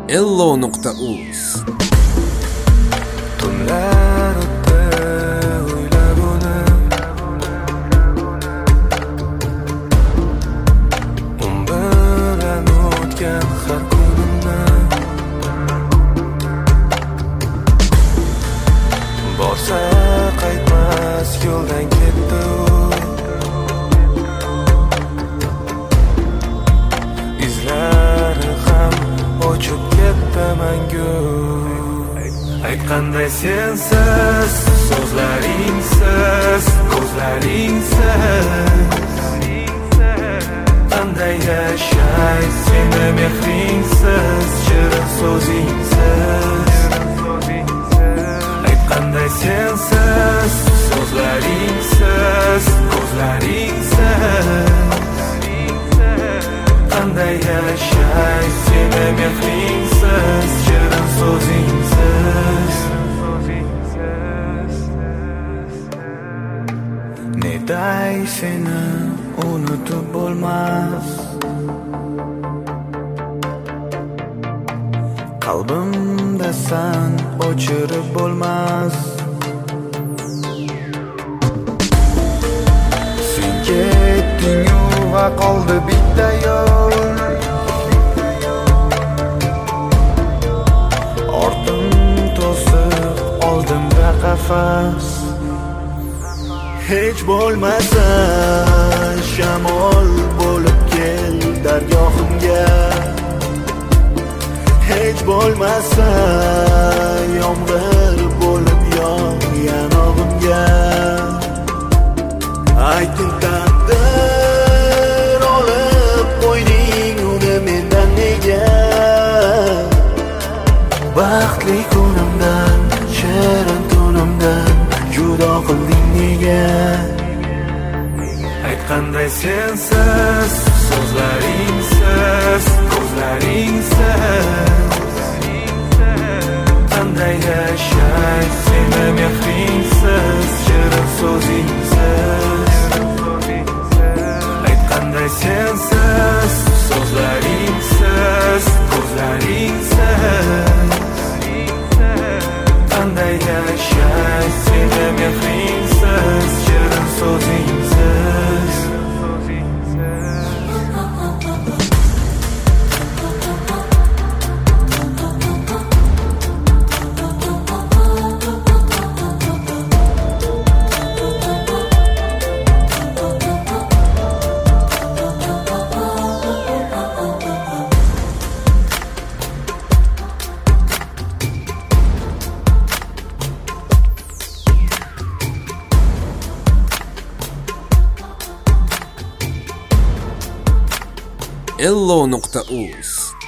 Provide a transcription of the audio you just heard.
ello.uz. Tunlar o'tdi o'ylab uni, bilan o'tgan har kunimni. Borsa qaytmas yo'ldan ketdi u, izlari ham o'chib ketdi mangu. Aytqanday sensiz, so'zlaringsiz, ko'zlaringsiz qanday yashay seni mehringsiz, shirin so'zingsiz. Aytqanday sensiz, so'zlaringsiz, ko'zlaringsiz qanday yashay seni mehringsiz, shirin so'zingsiz. Neday seni unutib bo'lmas, qalbimda san o'chirib bo'lmas. Sen ketding-u va qoldi bitta yo'l, ortim to'siq, oldimda qafas. Hech bo'lmasa shamol bo'lib kel dargohimga, hech bo'lmasa yomg'ir bo'lib yog' yanog'imga. Ayting taqdir, olib qo'yding uni mendan nega? Baxtli kunimdan, shirin tunimdan judo qilding nega? Aytqanday sensiz, so'zlaringsiz, ko'zlaringsiz qanday yashay seni mehringsiz, shirin so'zingsiz. Aytqanday sensiz, so'zlaringsiz, ko'zlaringsiz qanday yashay seni mehringsiz, shirin so'zingsiz. ello.uz